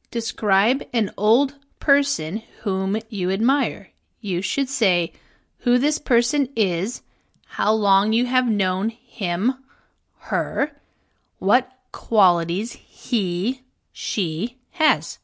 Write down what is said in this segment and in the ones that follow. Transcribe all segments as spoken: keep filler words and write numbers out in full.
Describe an old person whom you admire. You should say who this person is, how long you have known him, her, what qualities he, she has.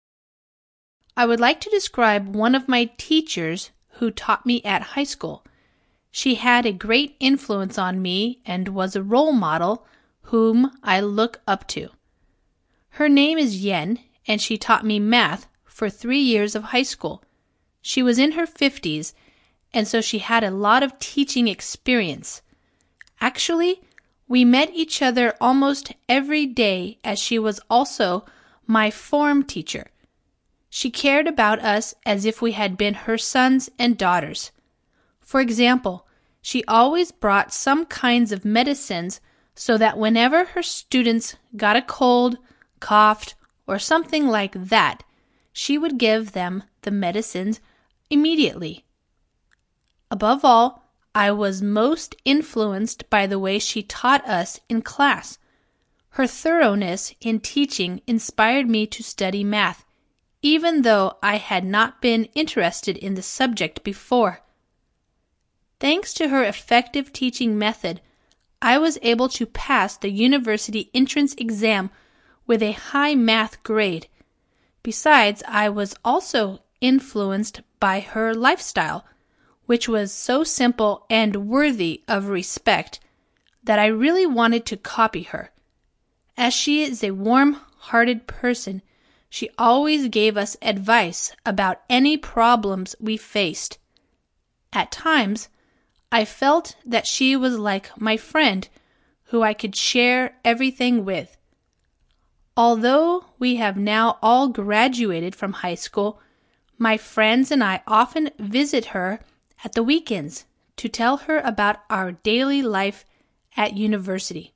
I would like to describe one of my teachers who taught me at high school. She had a great influence on me and was a role model whom I look up to. Her name is Yen, and she taught me math for three years of high school. She was in her fifties, and so she had a lot of teaching experience. Actually, we met each other almost every day as she was also my form teacher. She cared about us as if we had been her sons and daughters. For example, she always brought some kinds of medicines so that whenever her students got a cold, coughed, or something like that, she would give them the medicines immediately. Above all, I was most influenced by the way she taught us in class. Her thoroughness in teaching inspired me to study math, even though I had not been interested in the subject before. Thanks to her effective teaching method, I was able to pass the university entrance exam with a high math grade. Besides, I was also influenced by her lifestyle, which was so simple and worthy of respect that I really wanted to copy her. As she is a warm-hearted person, she always gave us advice about any problems we faced. At times, I felt that she was like my friend who I could share everything with. Although we have now all graduated from high school, my friends and I often visit her at the weekends to tell her about our daily life at university.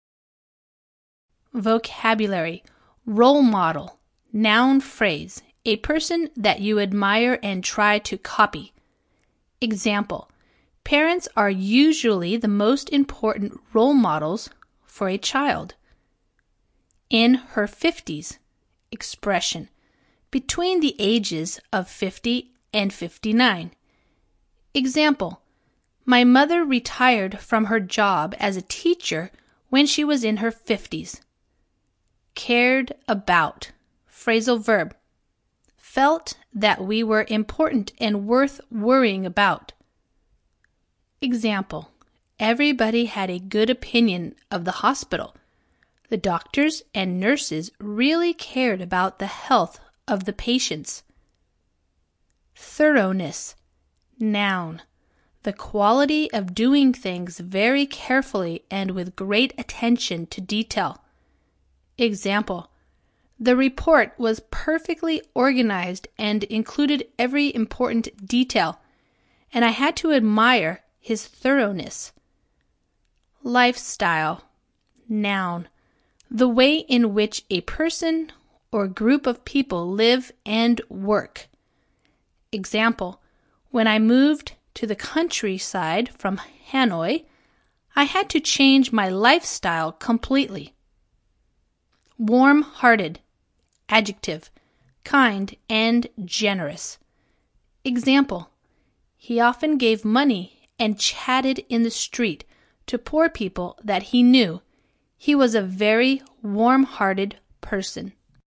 Vocabulary: role model, noun phrase, a person that you admire and try to copy. Example: parents are usually the most important role models for a child. In her fifties, expression, between the ages of fifty and fifty-nine. Example: my mother retired from her job as a teacher when she was in her fifties. Cared about, phrasal verb, felt that we were important and worth worrying about. Example: everybody had a good opinion of the hospital. The doctors and nurses really cared about the health of the patients. Thoroughness, noun, the quality of doing things very carefully and with great attention to detail. Example: the report was perfectly organized and included every important detail, and I had to admire his thoroughness. Lifestyle, noun, the way in which a person or group of people live and work. Example: when I moved to the countryside from Hanoi, I had to change my lifestyle completely. Warm-hearted, adjective, kind and generous. Example: he often gave money and chatted in the street to poor people that he knew. He was a very warm-hearted person.